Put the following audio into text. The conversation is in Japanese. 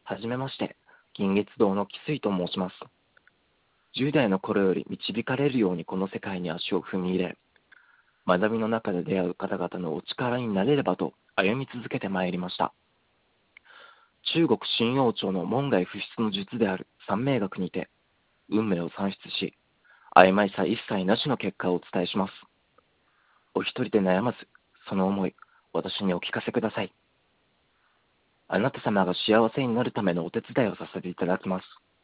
はじめまして、銀月堂の翡翠と申します。10代の頃より導かれるようにこの世界に足を踏み入れ、学びの中で出会う方々のお力になれればと歩み続けてまいりました。中国信陽町の門外不出の術である三名学にて、運命を算出し、曖昧さ一切なしの結果をお伝えします。お一人で悩まず、その思い、私にお聞かせください。あなた様が幸せになるためのお手伝いをさせていただきます。